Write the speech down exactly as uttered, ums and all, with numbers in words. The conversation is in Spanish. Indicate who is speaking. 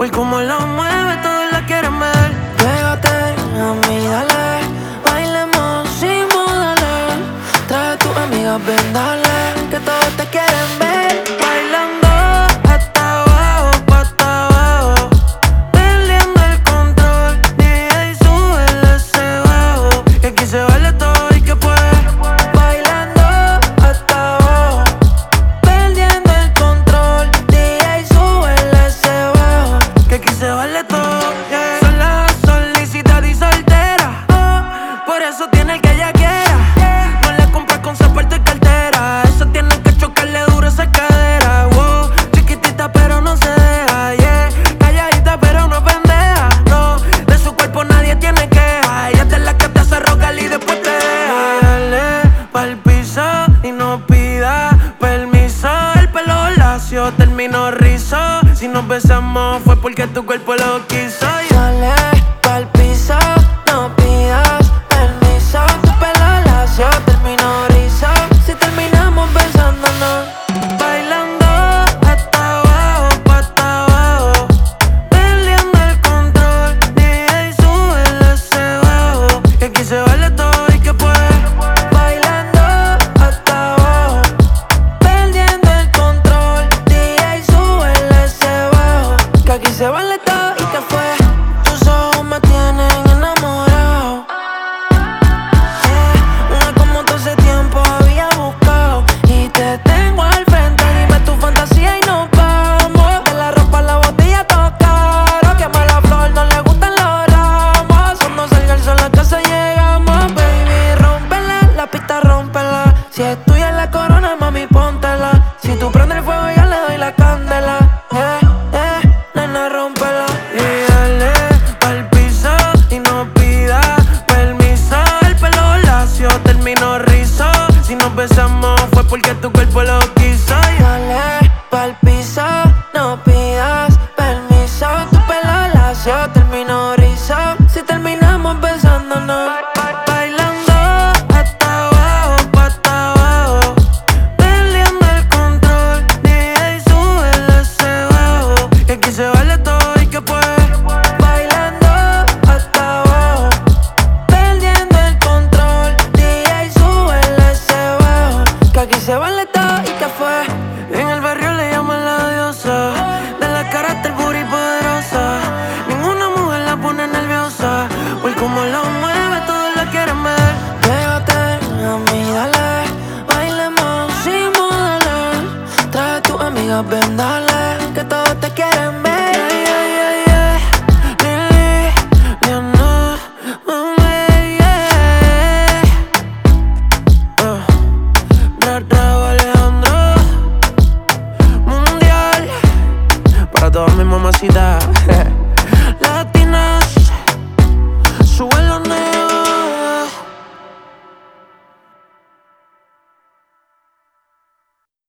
Speaker 1: Por cómo lo mueve, todos la quieren ver.
Speaker 2: Pégate a mí, dale, bailemos sin modales. Trae a tus amigas, ven, dale, que todos te quieren ver.
Speaker 1: Bailando hasta abajo, pa' hasta abajo, perdiendo el control. D J, súbele ese bajo, que aquí se baila todo y que puede.
Speaker 2: Bailando hasta abajo, perdiendo el control. D J, súbele ese bajo,
Speaker 1: Que aquí se vale todo, yeah. Sola, solicitada y soltera, oh, por eso tiene el que ella quiera. No le compras con zapato y cartera, eso tiene que chocarle duro esa cadera. Wow, chiquitita pero no se deja, yeah. Calladita pero no pendeja, no. De su cuerpo nadie tiene queja. Ella es de la que te hace rogar y después te deja. Dale pa'l piso y no pida permiso. El pelo lacio terminó rizo. Si nos besamos fue porque tu cuerpo lo quiso.
Speaker 2: dale pa'l piso, no pidas permiso. Tu pelo lacio terminó rizo. Si terminamos besándonos,
Speaker 1: Bailando hasta abajo, pa' hasta abajo, perdiendo el control. D J, súbele ese bajo, que aquí se vale todo y que puede.
Speaker 2: bailando hasta abajo, perdiendo el control. D J, súbele ese bajo, que aquí se vale todo y que fue. Tus ojos me tienen enamorado, yeah. Una como tú hace tiempo había buscado y te tengo al frente. Dime tu fantasía y nos vamos. De la ropa a la botella todo caro. Quema la flor, no le gustan los ramos. Cuando salga el sol a casa llegamos. Baby, rómpela, la pista rómpela. Si es tuya la corona, mami, póntela. Si tú prendes el fuego, yo le doy la candela. Eh, eh, nena, rómpela.
Speaker 1: Y dale pa'l piso y no pida permiso. El pelo lacio terminó rizo. Si nos besamos fue porque tu cuerpo lo quiso.
Speaker 2: Dale pa'l piso, no pidas permiso. Tu pelo lacio terminó rizo. Si terminamos besándonos,
Speaker 1: Bailando hasta abajo, pa' hasta abajo, perdiendo el control. D J, súbele ese bajo, que aquí se vale todo y que puede.
Speaker 2: bailando hasta abajo, perdiendo el control. D J, súbele ese bajo, que aquí se vale todo y que fue.
Speaker 1: En el barrio le llaman la diosa, de la carácter booty poderosa. Ninguna mujer la pone nerviosa, por cómo lo mueve todos la quieren ver.
Speaker 2: Pégate a mí, dale, bailemos sin modales. Trae a tus amigas, ven, dale, que todos te quieren ver.
Speaker 1: Yeah, yeah, yeah, yeah. Lili, Leonor, mami, yeah. Uh, Ra, Ra, Alejandro, Mundial, para todas mis mamacitas.